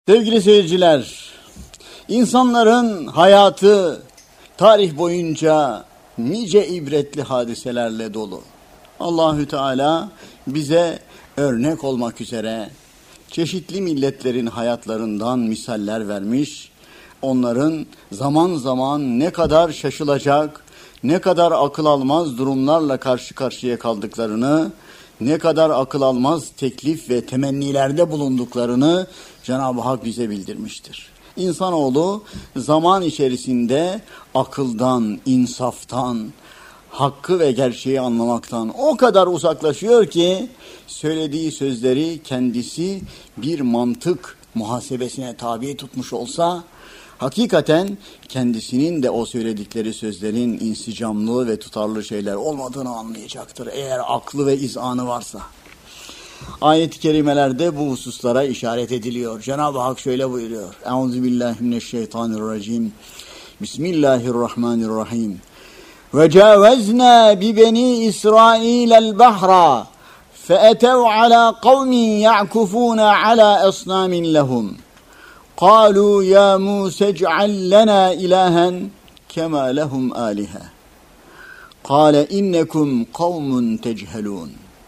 Sevgili seyirciler, insanların hayatı tarih boyunca nice ibretli hadiselerle dolu. Allahü Teala bize örnek olmak üzere çeşitli milletlerin hayatlarından misaller vermiş. Onların zaman zaman ne kadar şaşılacak, ne kadar akıl almaz durumlarla karşı karşıya kaldıklarını, ne kadar akıl almaz teklif ve temennilerde bulunduklarını Cenab-ı Hak bize bildirmiştir. İnsanoğlu zaman içerisinde akıldan, insaftan, hakkı ve gerçeği anlamaktan o kadar uzaklaşıyor ki söylediği sözleri kendisi bir mantık muhasebesine tabi tutmuş olsa hakikaten kendisinin de o söyledikleri sözlerin insicamlı ve tutarlı şeyler olmadığını anlayacaktır eğer aklı ve izanı varsa. Ayet-i kerimelerde bu hususlara işaret ediliyor. Cenab-ı Hak şöyle buyuruyor. Euzubillahimineşşeytanirracim. Bismillahirrahmanirrahim. وَجَاوَزْنَا بِبَنِي إِسْرَائِيلَ الْبَحْرَ فَأَتَوْا عَلَى قَوْمٍ يَعْكُفُونَ عَلَى أَصْنَامٍ لَهُمْ قَالُوا يَا مُوسَى اجْعَلْ لَنَا إِلَٰهًا كَمَا لَهُمْ آلِهَةٌ قَالَ إِنَّكُمْ قَوْمٌ تَجْهَلُونَ.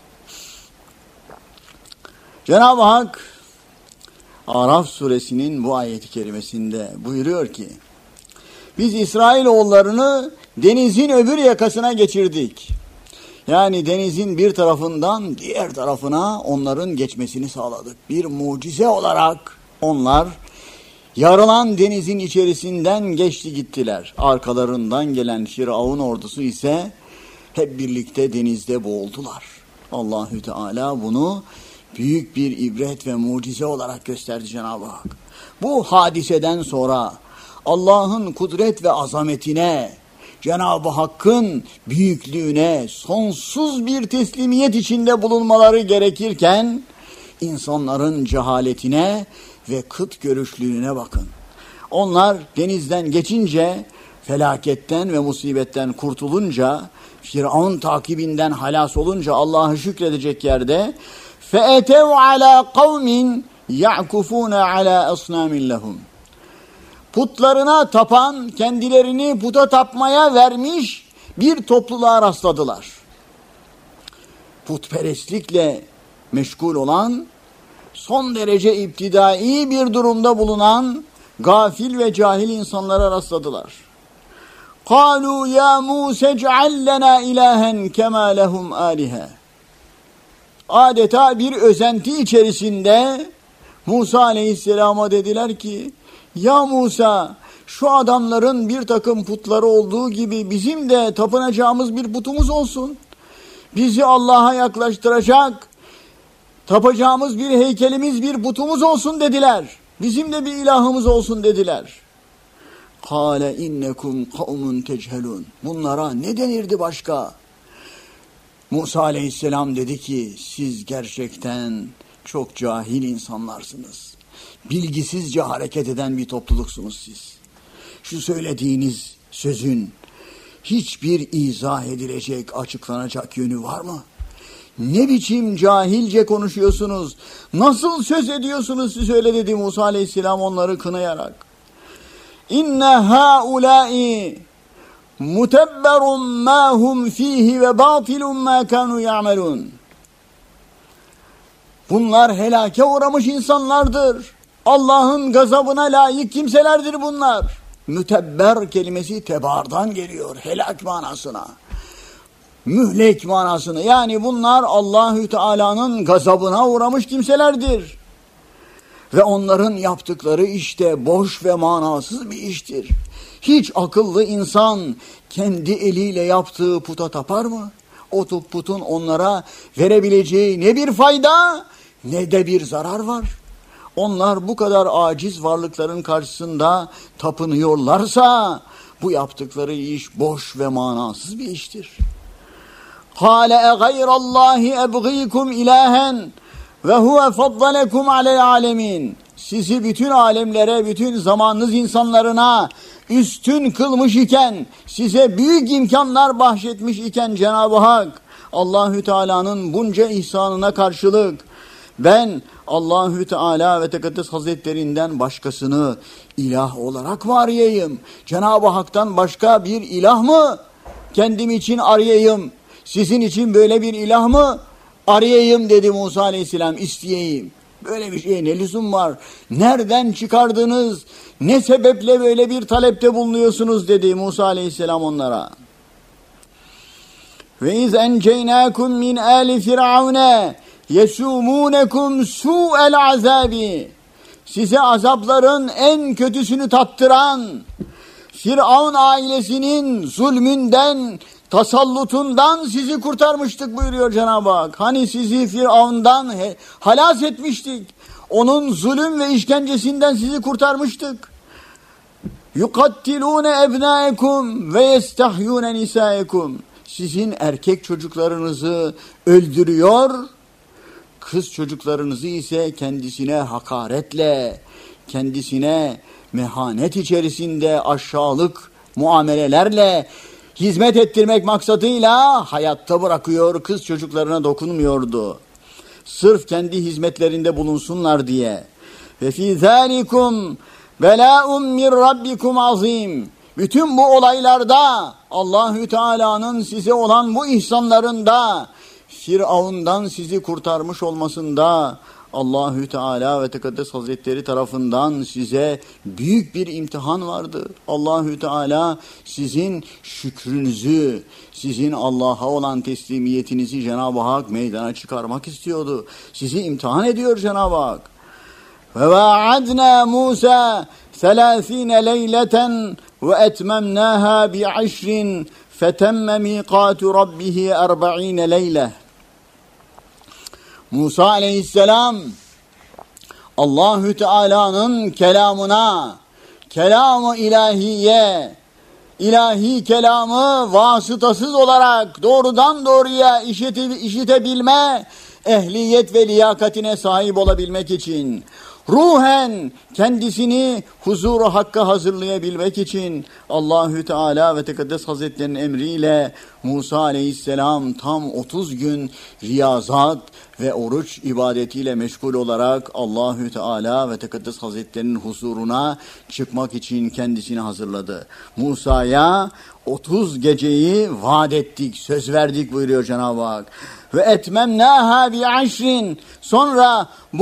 Cenab-ı Hak Araf suresinin bu ayet-i kerimesinde buyuruyor ki biz İsrailoğullarını denizin öbür yakasına geçirdik. Yani denizin bir tarafından diğer tarafına onların geçmesini sağladık. Bir mucize olarak onlar yarılan denizin içerisinden geçti gittiler. Arkalarından gelen Firavun ordusu ise hep birlikte denizde boğuldular. Allahü Teala bunu büyük bir ibret ve mucize olarak gösterdi Cenab-ı Hak. Bu hadiseden sonra Allah'ın kudret ve azametine, Cenab-ı Hakk'ın büyüklüğüne sonsuz bir teslimiyet içinde bulunmaları gerekirken insanların cehaletine ve kıt görüşlülüğüne bakın. Onlar denizden geçince, felaketten ve musibetten kurtulunca, Firavun takibinden halas olunca Allah'ı şükredecek yerde فَاَتَوْا عَلَى قَوْمٍ يَعْكُفُونَ عَلَى أَصْنَامٍ لَهُمْ. Putlarına tapan, kendilerini puta tapmaya vermiş bir topluluğa rastladılar. Putperestlikle meşgul olan, son derece iptidai bir durumda bulunan gafil ve cahil insanlara rastladılar. قَالُوا يَا مُوسَى اجْعَلْ لَنَا إِلَٰهًا كَمَا لَهُمْ آلِهَةٌ. Adeta bir özenti içerisinde Musa aleyhisselama dediler ki ya Musa şu adamların bir takım putları olduğu gibi bizim de tapınacağımız bir putumuz olsun. Bizi Allah'a yaklaştıracak tapacağımız bir heykelimiz bir putumuz olsun dediler. Bizim de bir ilahımız olsun dediler. Kâle innekum kavmun techelûn. Bunlara ne denirdi başka? Musa aleyhisselam dedi ki siz gerçekten çok cahil insanlarsınız. Bilgisizce hareket eden bir topluluksunuz siz. Şu söylediğiniz sözün hiçbir izah edilecek, açıklanacak yönü var mı? Ne biçim cahilce konuşuyorsunuz? Nasıl söz ediyorsunuz siz öyle dedi Musa aleyhisselam onları kınayarak. İnne haulâi mutebberun ma hum fihi ve batilun ma kanu ya'melun. Bunlar helake uğramış insanlardır. Allah'ın gazabına layık kimselerdir bunlar. Mütebber kelimesi tebardan geliyor. Helak manasına. Mühlek manasına. Yani bunlar Allahü Teala'nın gazabına uğramış kimselerdir. Ve onların yaptıkları işte boş ve manasız bir iştir. Hiç akıllı insan kendi eliyle yaptığı puta tapar mı? O putun onlara verebileceği ne bir fayda ne de bir zarar var. Onlar bu kadar aciz varlıkların karşısında tapınıyorlarsa bu yaptıkları iş boş ve manasız bir iştir. قَالَ اَغَيْرَ اللّٰهِ اَبْغِيكُمْ اِلَٰهًا وَهُوَ فَضَّلَكُمْ عَلَى الْعَالَمِينَ. Sizi bütün alemlere, bütün zamanınız insanlarına üstün kılmış iken, size büyük imkanlar bahşetmiş iken Cenab-ı Hak, Allahü Teala'nın bunca ihsanına karşılık Ben Allahü Teala ve Tekaddes Hazretlerinden başkasını ilah olarak mı arayayım? Cenab-ı Hak'tan başka bir ilah mı kendim için arayayım? Sizin için böyle bir ilah mı arayayım dedi Musa Aleyhisselam, isteyeyim. Böyle bir şeye ne lüzum var? Nereden çıkardınız? Ne sebeple böyle bir talepte bulunuyorsunuz dedi Musa Aleyhisselam onlara. Ve iz enceynâkum min âli firavune yesûmûnekum su'el azabi. Size azapların en kötüsünü tattıran Firavun ailesinin zulmünden, tasallutundan sizi kurtarmıştık buyuruyor Cenab-ı Hak. Hani sizi Firavun'dan halas etmiştik. Onun zulüm ve işkencesinden sizi kurtarmıştık. Yukattilûne ebnâekum ve yestahyûne nisâekum. Sizin erkek çocuklarınızı öldürüyor, kız çocuklarınızı ise kendisine hakaretle, kendisine mehanet içerisinde aşağılık muamelelerle hizmet ettirmek maksadıyla hayatta bırakıyor, kız çocuklarına dokunmuyordu. Sırf kendi hizmetlerinde bulunsunlar diye. Ve fî zâlikum belâ'un min rabbikum azîm. Bütün bu olaylarda, Allahü Teala'nın size olan bu ihsanlarında, Firavun'dan sizi kurtarmış olmasında Allahü Teala ve Tekaddes Hazretleri tarafından size büyük bir imtihan vardı. Allahü Teala sizin şükrünüzü, sizin Allah'a olan teslimiyetinizi Cenab-ı Hak meydana çıkarmak istiyordu. Sizi imtihan ediyor Cenab-ı Hak. Ve vaadna Musa 30 leyleten ve etmemnaha bi 10 fetemme miqatu rabbih 40 leyle. Musa aleyhisselam Allahü Teala'nın kelamına, kelam-ı ilahiye, ilahi kelamı vasıtasız olarak doğrudan doğruya işitebilme, ehliyet ve liyakatine sahip olabilmek için, ruhen kendisini huzuru hakka hazırlayabilmek için Allahü Teala ve Tekaddes Hazretlerinin emriyle Musa Aleyhisselam tam 30 gün riyazat ve oruç ibadetiyle meşgul olarak Allahü Teala ve Tekaddes Hazretlerinin huzuruna çıkmak için kendisini hazırladı. Musa'ya 30 geceyi vaat ettik, söz verdik buyuruyor Cenab-ı Hak. Ve etmemnaha bi 10. Sonra bu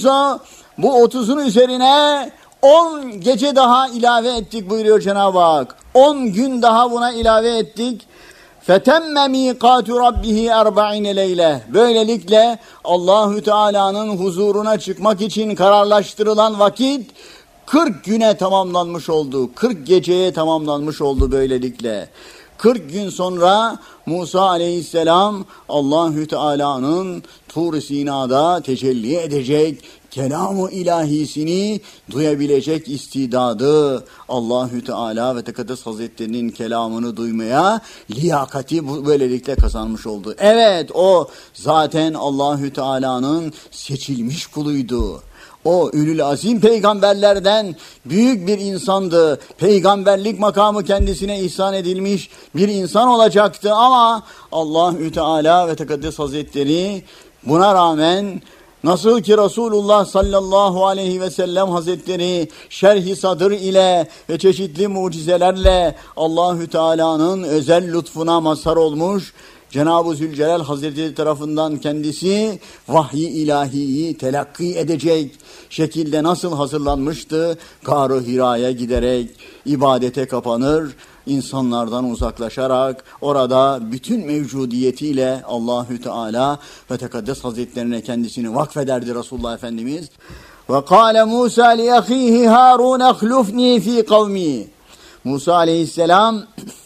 30'un üzerine 10 gece daha ilave ettik buyuruyor Cenab-ı Hak. 10 gün daha buna ilave ettik. Fetemme miqatu rabbih 40 leyle. Böylelikle Allahü Teala'nın huzuruna çıkmak için kararlaştırılan vakit 40 güne tamamlanmış oldu. 40 geceye tamamlanmış oldu böylelikle. 40 gün sonra Musa Aleyhisselam Allahü Teala'nın Tur-i Sina'da tecelli edecek, kelam-ı ilahisini duyabilecek istidadı, Allahü Teala ve Tekaddes Hazretlerinin kelamını duymaya liyakati böylelikle kazanmış oldu. Evet, o zaten Allahü Teala'nın seçilmiş kuluydu. O ülül azim peygamberlerden büyük bir insandı. Peygamberlik makamı kendisine ihsan edilmiş bir insan olacaktı ama Allahü Teala ve Tekaddes Hazretleri buna rağmen nasıl ki Resulullah sallallahu aleyhi ve sellem Hazretleri şerh-i sadır ile ve çeşitli mucizelerle Allahü Teala'nın özel lütfuna mazhar olmuş, Cenab-ı Zülcelal Hazretleri tarafından kendisi vahyi ilahiyi telakki edecek şekilde nasıl hazırlanmıştı? Gâr-ı Hira'ya giderek ibadete kapanır, insanlardan uzaklaşarak orada bütün mevcudiyetiyle Allahü Teala ve Tekaddes Hazretlerine kendisini vakfederdi Resulullah Efendimiz. Ve kâle Musa li ahihi Harun ahlufni fi kavmi. Musa Aleyhisselam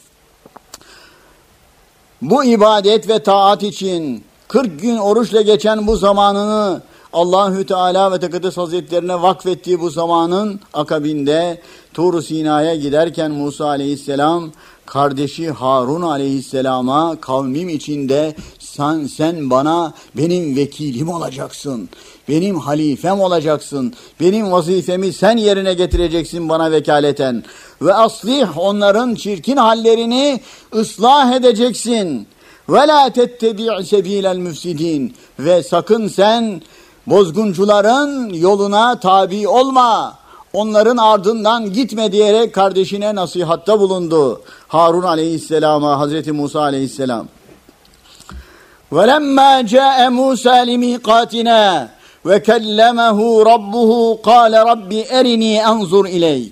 bu ibadet ve taat için 40 gün oruçla geçen bu zamanını Allahü Teala ve Tekaddes Hazretlerine vakfettiği bu zamanın akabinde Tur-u Sina'ya giderken Musa Aleyhisselam kardeşi Harun Aleyhisselam'a kavmim içinde sen bana benim vekilim olacaksın, benim halifem olacaksın, benim vazifemi sen yerine getireceksin bana vekaleten ve aslih onların çirkin hallerini ıslah edeceksin ve la tettebi' sebilel müfsidin ve sakın sen bozguncuların yoluna tabi olma, onların ardından gitme diyerek kardeşine nasihatta bulundu. Harun aleyhisselama, Hazreti Musa aleyhisselam. وَلَمَّا جَاءَ مُوسَى لِمِيقَاتِنَا وَكَلَّمَهُ رَبُّهُ قَالَ رَبِّ اَرِنِي أَنْظُرْ إِلَيْكَ.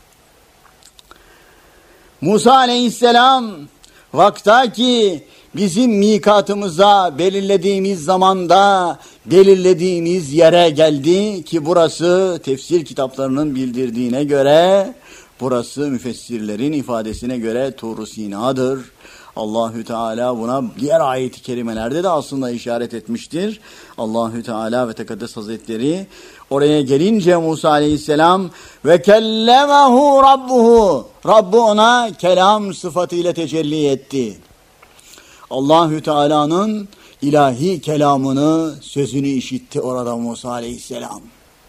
Musa aleyhisselam vaktaki bizim mikatımıza belirlediğimiz zamanda belirlediğimiz yere geldi ki burası tefsir kitaplarının bildirdiğine göre, burası müfessirlerin ifadesine göre Tur-u Sina'dır. Allahü Teala buna diğer ayet-i kerimelerde de aslında işaret etmiştir. Allahü Teala ve Tekaddes Hazretleri oraya gelince Musa aleyhisselam ve kellemehu rabbuhu, Rabbu ona kelam sıfatıyla tecelli etti. Allahü Teala'nın ilahi kelamını, sözünü işitti orada Musa aleyhisselam.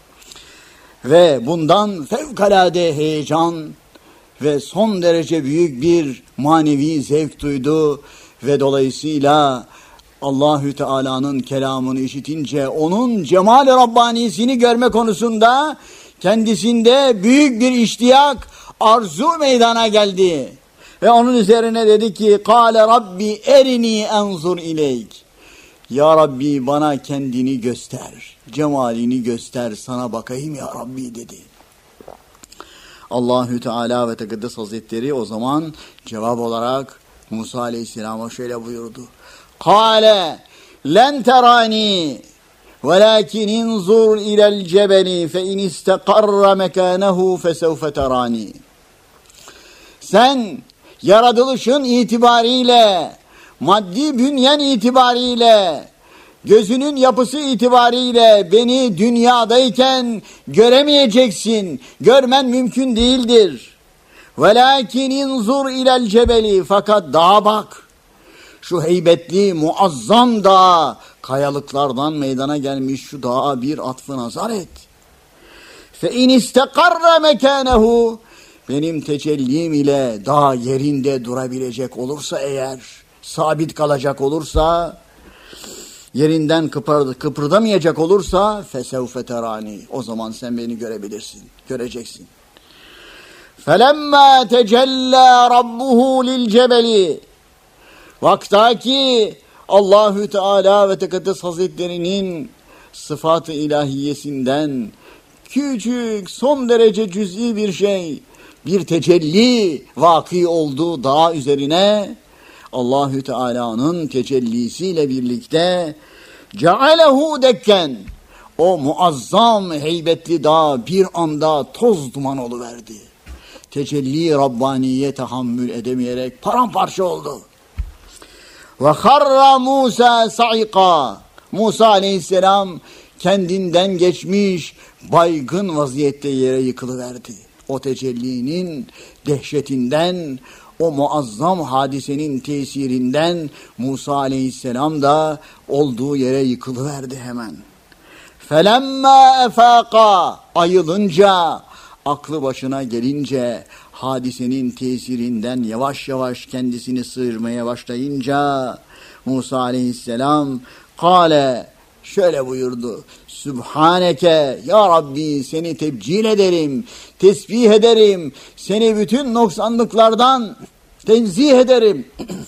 Ve bundan fevkalade heyecan ve son derece büyük bir manevi zevk duydu ve dolayısıyla Allahü Teala'nın kelamını işitince onun cemal-i Rabbanisini görme konusunda kendisinde büyük bir iştiyak, arzu meydana geldi. Ve onun üzerine dedi ki, "Kâle Rabbi erini enzur ileyk." Ya Rabbi bana kendini göster, cemalini göster, sana bakayım ya Rabbi dedi. Allahü Teala ve Tekaddes Hazretleri o zaman cevap olarak Musa Aleyhisselam'a şöyle buyurdu. Kâle len terani velakin inzur ilel cebeli fe in istekarra mekânehu fesevfe terani. Sen yaratılışın itibariyle, maddi bünyen itibariyle, gözünün yapısı itibariyle beni dünyadayken göremeyeceksin. Görmen mümkün değildir. Velakin inzur ilel cebeli, fakat dağa bak. Şu heybetli, muazzam dağa, kayalıklardan meydana gelmiş şu dağa bir atfı nazar et. Fe in istekarra mekânehu, benim tecellim ile dağ yerinde durabilecek olursa eğer, sabit kalacak olursa, yerinden kıpırdamayacak olursa fesevfe terani, o zaman sen beni görebilirsin, göreceksin. Felemma tecella rabbuhu lil cebeli, vaktaki Allahü Teala ve Tekaddes Hazretleri'nin sıfat-ı ilahiyesinden küçük, son derece cüz'i bir şey, bir tecelli vaki olduğu dağ üzerine, Allahü Teala'nın tecellisiyle birlikte cealehu dekken, o muazzam heybetli dağ bir anda toz duman oluverdi. Tecelli Rabbaniye tahammül edemeyerek paramparça oldu. Ve harra Musa sa'iqa, Musa aleyhisselam kendinden geçmiş, baygın vaziyette yere yıkılıverdi. O tecellinin dehşetinden, o muazzam hadisenin tesirinden Musa aleyhisselam da olduğu yere yıkılıverdi hemen. Felemma efâka, ayılınca, aklı başına gelince, hadisenin tesirinden yavaş yavaş kendisini sıyırmaya başlayınca Musa aleyhisselam kâle, şöyle buyurdu. Sübhaneke, ya Rabbi seni tebcil ederim, tesbih ederim, seni bütün noksanlıklardan tenzih ederim.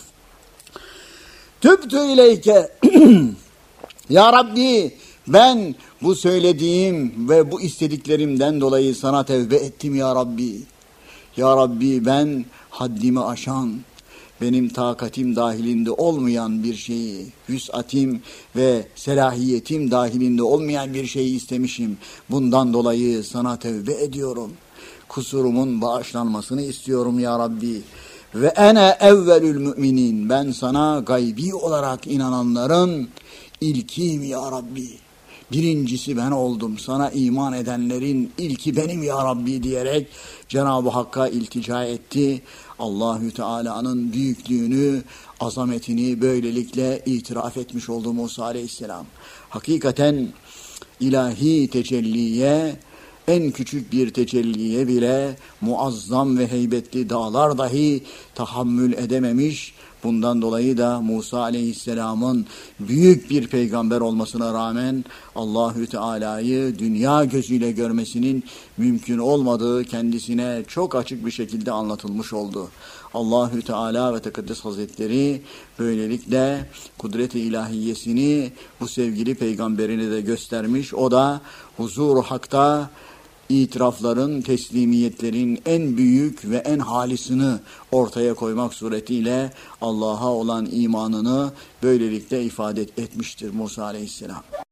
Tübtü ileyke, ya Rabbi ben bu söylediğim ve bu istediklerimden dolayı sana tevbe ettim ya Rabbi. Ya Rabbi ben haddimi aşan, benim takatim dahilinde olmayan bir şeyi, vüs'atim ve selahiyetim dahilinde olmayan bir şeyi istemişim. Bundan dolayı sana tevbe ediyorum. Kusurumun bağışlanmasını istiyorum ya Rabbi. Ve ene evvelül müminin, ben sana gaybi olarak inananların ilkiyim ya Rabbi. Birincisi ben oldum, sana iman edenlerin ilki benim ya Rabbi diyerek Cenab-ı Hakk'a iltica etti. Allahü Teala'nın büyüklüğünü, azametini böylelikle itiraf etmiş oldu Musa aleyhisselam. Hakikaten ilahi tecelliye, en küçük bir tecelliye bile muazzam ve heybetli dağlar dahi tahammül edememiş, Bundan dolayı da Musa aleyhisselamın büyük bir peygamber olmasına rağmen Allahü Teala'yı dünya gözüyle görmesinin mümkün olmadığı kendisine çok açık bir şekilde anlatılmış oldu. Allahü Teala ve Tekaddes Hazretleri böylelikle kudret-i ilahiyesini bu sevgili peygamberine de göstermiş. O da huzur-u hakta itirafların, teslimiyetlerin en büyük ve en halisini ortaya koymak suretiyle Allah'a olan imanını böylelikle ifade etmiştir Musa aleyhisselam.